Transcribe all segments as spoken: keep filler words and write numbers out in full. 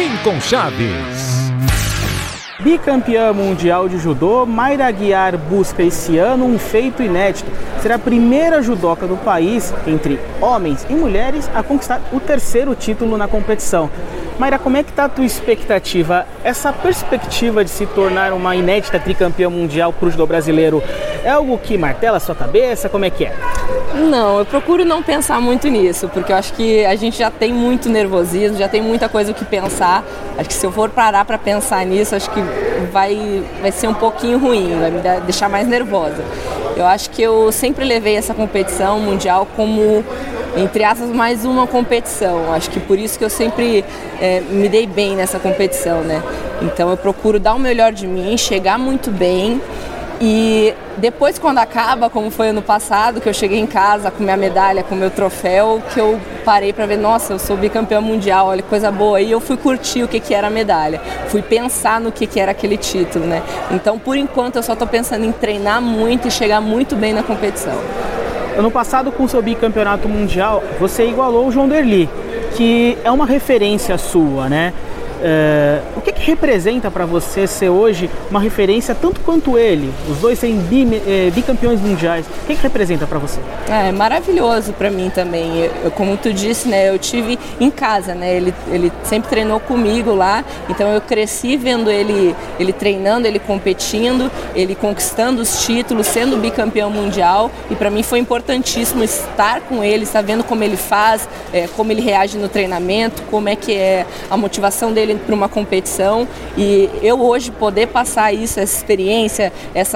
Lincoln Chaves. Bicampeã mundial de judô, Mayra Aguiar busca esse ano um feito inédito. Será a primeira judoca do país, entre homens e mulheres, a conquistar o terceiro título na competição. Mayra, como é que está a tua expectativa? Essa perspectiva de se tornar uma inédita tricampeã mundial para o judô brasileiro é algo que martela a sua cabeça? Como é que é? Não, eu procuro não pensar muito nisso, porque eu acho que a gente já tem muito nervosismo, já tem muita coisa o que pensar. Acho que se eu for parar para pensar nisso, acho que vai, vai ser um pouquinho ruim, vai me deixar mais nervosa. Eu acho que eu sempre levei essa competição mundial como, entre aspas, mais uma competição. Acho que por isso que eu sempre é, me dei bem nessa competição, né? Então eu procuro dar o melhor de mim, chegar muito bem. E depois, quando acaba, como foi ano passado, que eu cheguei em casa com minha medalha, com meu troféu, que eu parei para ver, nossa, eu sou bicampeã mundial, olha que coisa boa. E eu fui curtir o que, que era a medalha, fui pensar no que, que era aquele título, né? Então, por enquanto, eu só estou pensando em treinar muito e chegar muito bem na competição. Ano passado, com o seu bicampeonato mundial, você igualou o João Derli, que é uma referência sua, né? Uh, o que, que representa para você ser hoje uma referência tanto quanto ele? Os dois serem bi, eh, bicampeões mundiais. O que, que representa para você? É maravilhoso para mim também. Eu, como tu disse, né, eu tive em casa, né? Ele, ele sempre treinou comigo lá, então eu cresci vendo ele, ele treinando, ele competindo, ele conquistando os títulos, sendo bicampeão mundial. E para mim foi importantíssimo estar com ele, estar vendo como ele faz, é, como ele reage no treinamento, como é que é a motivação dele para uma competição, e eu hoje poder passar isso, essa experiência, essa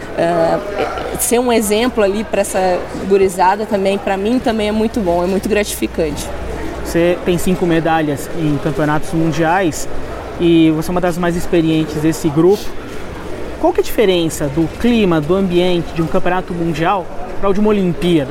uh, ser um exemplo ali para essa gurizada também, para mim também é muito bom, é muito gratificante. Você tem cinco medalhas em campeonatos mundiais e você é uma das mais experientes desse grupo. Qual que é a diferença do clima, do ambiente de um campeonato mundial para o de uma Olimpíada?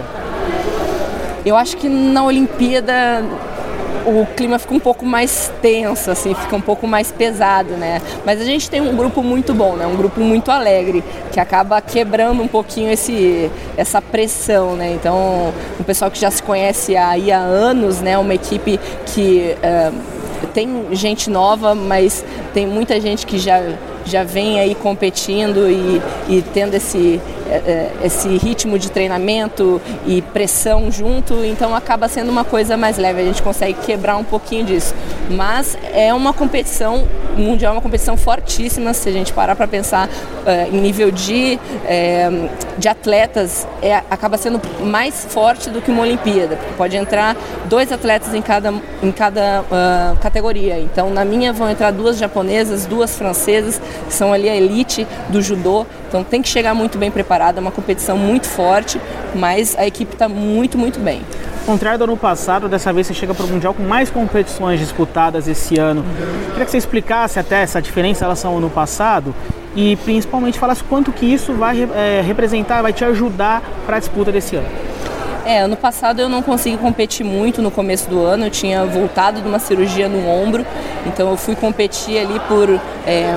Eu acho que na Olimpíada o clima fica um pouco mais tenso, assim, fica um pouco mais pesado, né? Mas a gente tem um grupo muito bom, né? Um grupo muito alegre, que acaba quebrando um pouquinho esse, essa pressão, né? Então, um pessoal que já se conhece aí há anos, né? Uma equipe que uh, tem gente nova, mas tem muita gente que já, já vem aí competindo e, e tendo esse, esse ritmo de treinamento e pressão junto, então acaba sendo uma coisa mais leve, a gente consegue quebrar um pouquinho disso. Mas é uma competição mundial, uma competição fortíssima, se a gente parar para pensar uh, em nível de, uh, de atletas, é, acaba sendo mais forte do que uma Olimpíada, porque pode entrar dois atletas em cada, em cada uh, categoria. Então na minha vão entrar duas japonesas, duas francesas, que são ali a elite do judô, então tem que chegar muito bem preparado, é uma competição muito forte, mas a equipe está muito, muito bem. Ao contrário do ano passado, dessa vez você chega para o Mundial com mais competições disputadas esse ano. Uhum. Queria que você explicasse até essa diferença em relação ao ano passado e principalmente falasse quanto que isso vai é, representar, vai te ajudar para a disputa desse ano. É, ano passado eu não consegui competir muito no começo do ano, eu tinha voltado de uma cirurgia no ombro, então eu fui competir ali por é,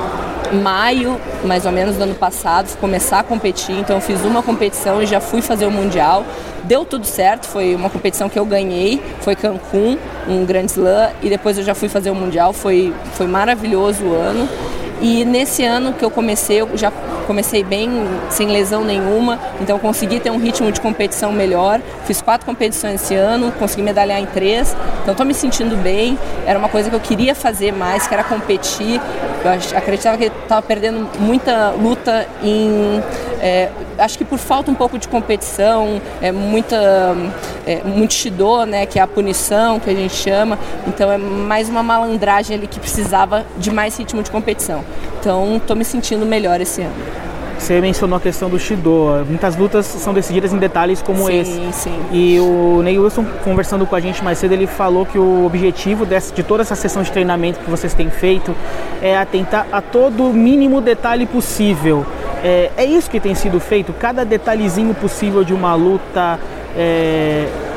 maio, mais ou menos, do ano passado, começar a competir, então eu fiz uma competição e já fui fazer o Mundial. Deu tudo certo, foi uma competição que eu ganhei, foi Cancún, um Grand Slam, e depois eu já fui fazer o Mundial, foi, foi maravilhoso o ano. E nesse ano que eu comecei, eu já comecei bem, sem lesão nenhuma, então consegui ter um ritmo de competição melhor. Fiz quatro competições esse ano, consegui medalhar em três, então estou me sentindo bem. Era uma coisa que eu queria fazer mais, que era competir. Eu acreditava que estava perdendo muita luta em... É, acho que por falta um pouco de competição, é, muita, é, muito shido, né, que é a punição, que a gente chama. Então é mais uma malandragem ali que precisava de mais ritmo de competição. Então estou me sentindo melhor esse ano. Você mencionou a questão do Shido. Muitas lutas são decididas em detalhes como sim, esse. Sim, sim. E o Ney Wilson, conversando com a gente mais cedo, ele falou que o objetivo dessa, de toda essa sessão de treinamento que vocês têm feito é atentar a todo mínimo detalhe possível. É, é isso que tem sido feito? Cada detalhezinho possível de uma luta é,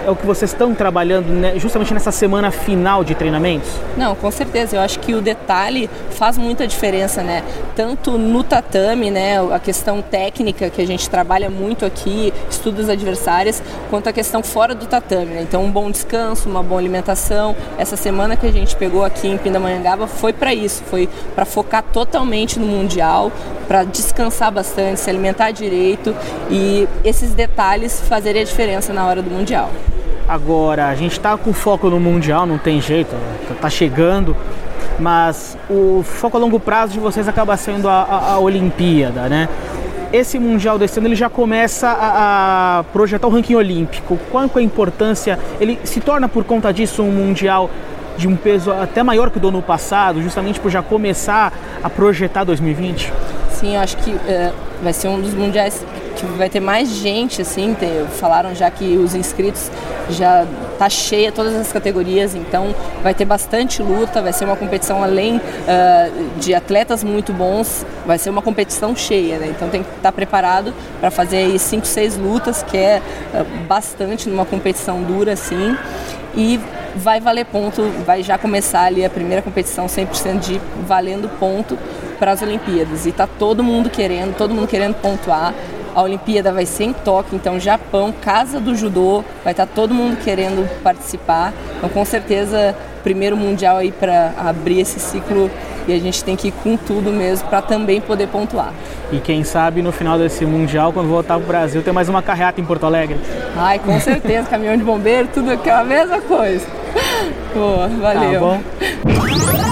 é o que vocês estão trabalhando, né, justamente nessa semana final de treinamentos? Não, com certeza. Eu acho que o detalhe faz muita diferença, né? Tanto no tatame, né, a questão técnica que a gente trabalha muito aqui, estudos adversárias, quanto a questão fora do tatame, né? Então, um bom descanso, uma boa alimentação. Essa semana que a gente pegou aqui em Pindamonhangaba foi para isso, foi para focar totalmente no Mundial, para descansar bastante, se alimentar direito e esses detalhes fazerem a diferença na hora do Mundial. Agora, a gente está com foco no Mundial, não tem jeito, está chegando, mas o foco a longo prazo de vocês acaba sendo a, a, a Olimpíada, né? Esse Mundial desse ano ele já começa a, a projetar o ranking olímpico. Qual é a importância? Ele se torna por conta disso um Mundial de um peso até maior que o do ano passado, justamente por já começar a projetar dois mil e vinte? Sim, eu acho que uh, vai ser um dos mundiais que vai ter mais gente, assim, tem, falaram já que os inscritos já tá cheia todas as categorias, então vai ter bastante luta, vai ser uma competição além uh, de atletas muito bons, vai ser uma competição cheia, né? Então tem que estar preparado para fazer aí cinco, seis lutas, que é uh, bastante numa competição dura, assim, e vai valer ponto, vai já começar ali a primeira competição cem por cento de valendo ponto para as Olimpíadas, e tá todo mundo querendo, todo mundo querendo pontuar. A Olimpíada vai ser em Tóquio, então Japão, casa do judô, vai estar todo mundo querendo participar. Então, com certeza, primeiro mundial aí para abrir esse ciclo, e a gente tem que ir com tudo mesmo para também poder pontuar. E quem sabe no final desse mundial, quando voltar para o Brasil, tem mais uma carreata em Porto Alegre. Ai, com certeza, caminhão de bombeiro, tudo aquela mesma coisa. Pô, valeu. Tá bom.